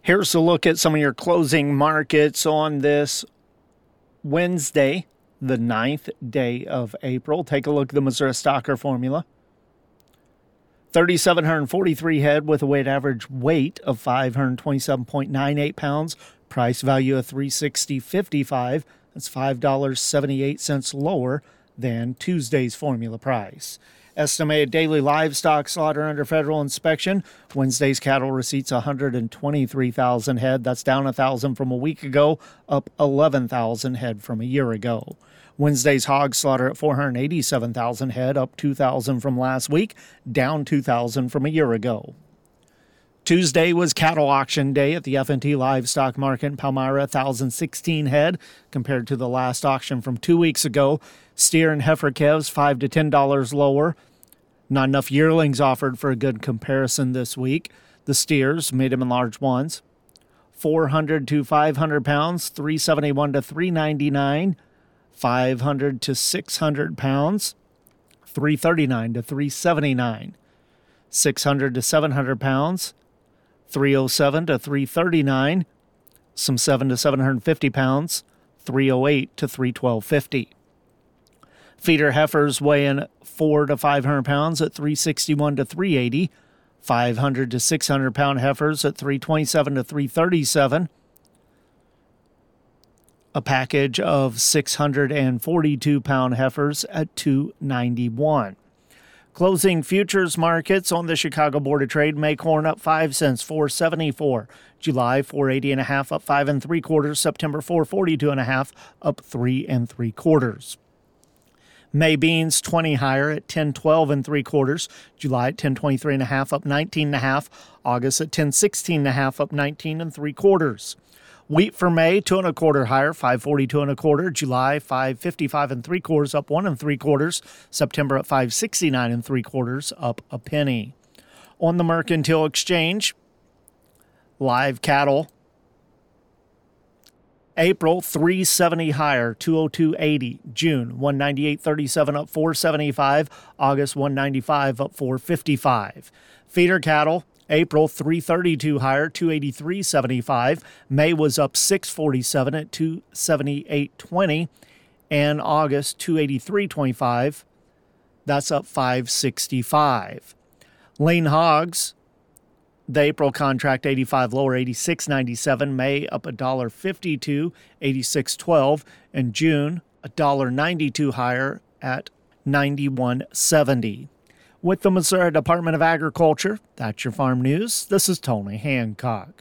Here's a look at some of your closing markets on this Wednesday, the 9th day of April. Take a look at the Missouri Stocker formula. 3,743 head with a weighted average weight of 527.98 pounds. Price value of $360.55. That's $5.78 lower than Tuesday's formula price. Estimated daily livestock slaughter under federal inspection. Wednesday's cattle receipts 123,000 head. That's down 1,000 from a week ago, up 11,000 head from a year ago. Wednesday's hog slaughter at 487,000 head, up 2,000 from last week, down 2,000 from a year ago. Tuesday was cattle auction day at the F&T Livestock Market in Palmyra, 1,016 head compared to the last auction from 2 weeks ago. Steer and heifer calves $5 to $10 lower. Not enough yearlings offered for a good comparison this week. The steers, medium and large ones, 400 to 500 pounds, 371 to 399, 500 to 600 pounds, 339 to 379, 600 to 700 pounds, 307 to 339, some 7 to 750 pounds, 308 to 312.50. Feeder heifers weighing 4 to 500 pounds at 361 to 380, 500 to 600 pound heifers at 327 to 337, a package of 642 pound heifers at 291. Closing futures markets on the Chicago Board of Trade. May corn up 5 cents, 4.74. July 4.80 up 5 3/4. September 4.42 up 3 3/4. May beans 20 higher at 10.12 3/4. July at 10.23 up 19.5. August at 10.16 up 19 3/4. Wheat for May 2 1/4 higher, 5.42 1/4. July 5.55 3/4 up 1 3/4. September at 5.69 3/4 up a penny. On the Mercantile Exchange, live cattle. April 370 higher, 202.80. June 198.37 up 4.75. August 195 up 4.55. Feeder cattle. April 332 higher, 283.75. May was up 647 at 278.20, and August 283.25. That's up 565. Lean hogs. The April contract 85 lower, 86.97. May up $1.52, 86.12, and June $1.92 higher at 91.70. With the Missouri Department of Agriculture, that's your farm news. This is Tony Hancock.